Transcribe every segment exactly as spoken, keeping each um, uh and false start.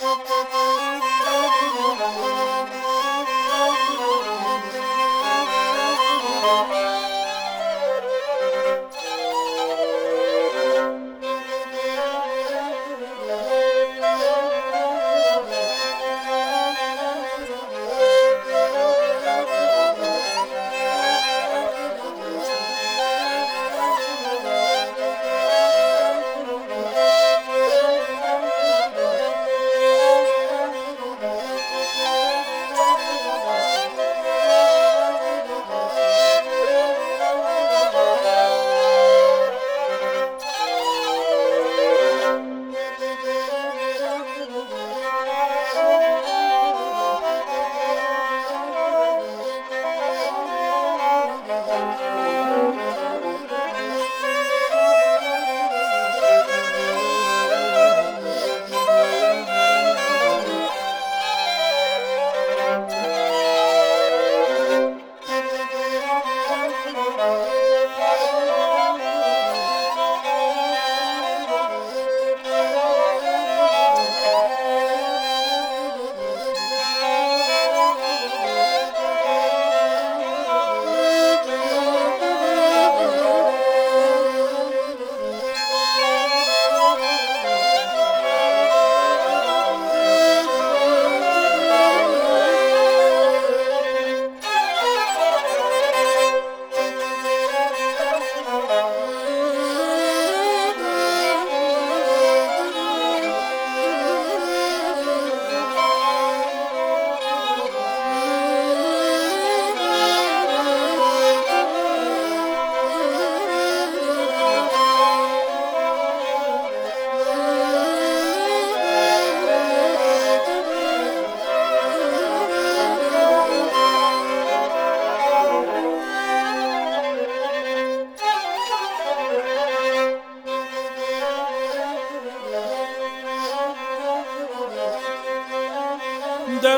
در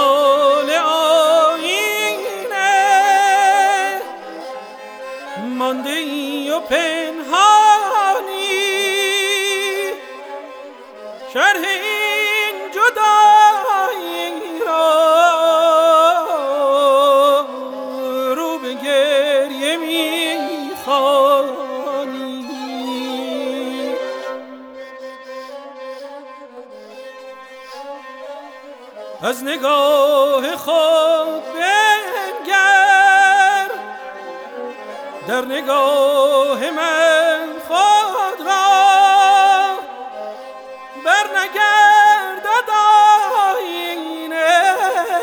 خیال آینه مانده ای و پنهانی، شرح این جدایی را رو به گریه می‌خوانی. از نگاه خود بنگر، در نگاه من خود را برنگردد آینه.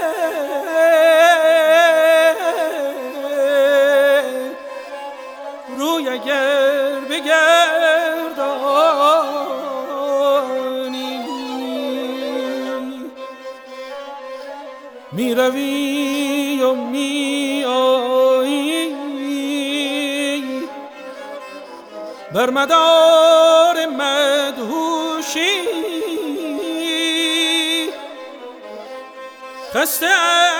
روی اگر بگردانی می روی و می آیی بر مدار مدهوشی. خسته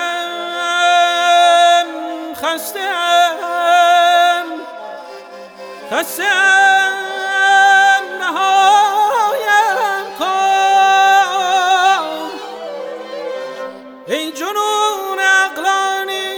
ام خسته ام خسته ام نهایم کن ای جنون عقلانی.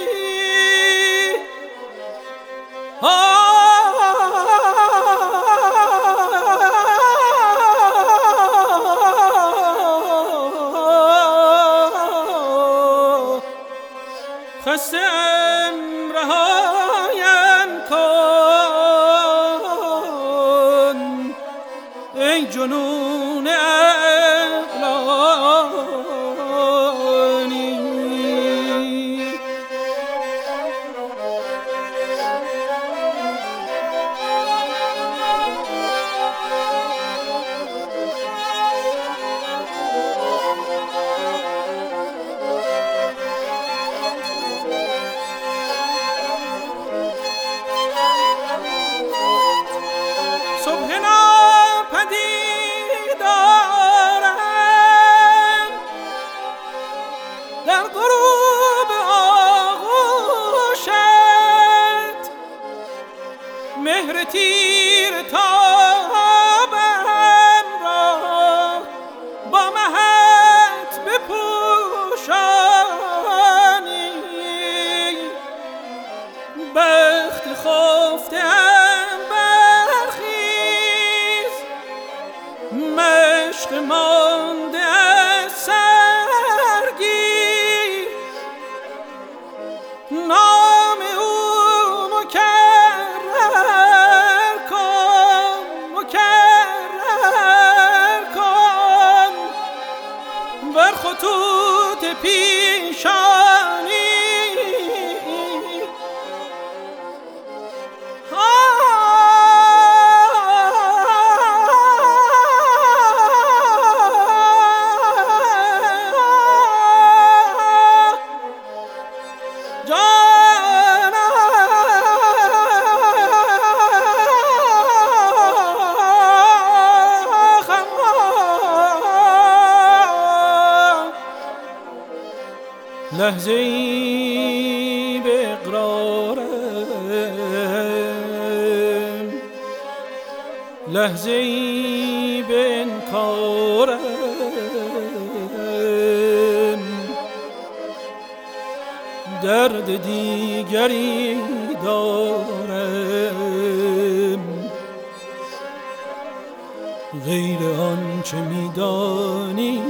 خسته ام رهایم کن ای جنون عقلانی. صبح ناپدید بر خطوط پیشانی لحظه ای به اقرارم، لحظه ای به انکارم، درد دیگری دارم غیر آنچه میدانی.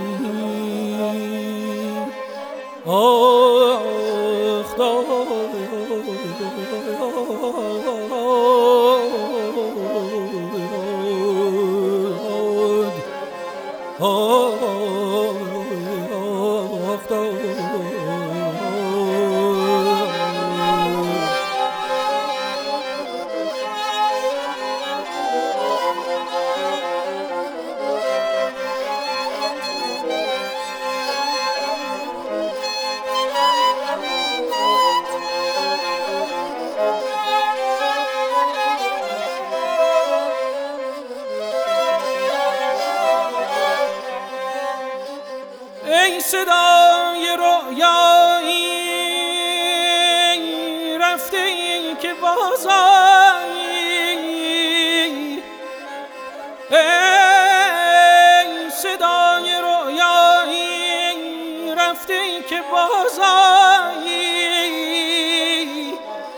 آخ داد آخ داد ای صدای رویایی رفته ای که بازایی، ای صدای رویایی رفته ای که بازایی،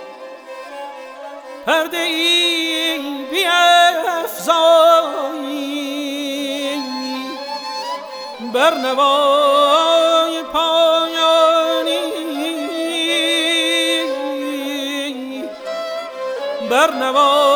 پرده ای بیفزایی بر نوای پایانی، بر نوای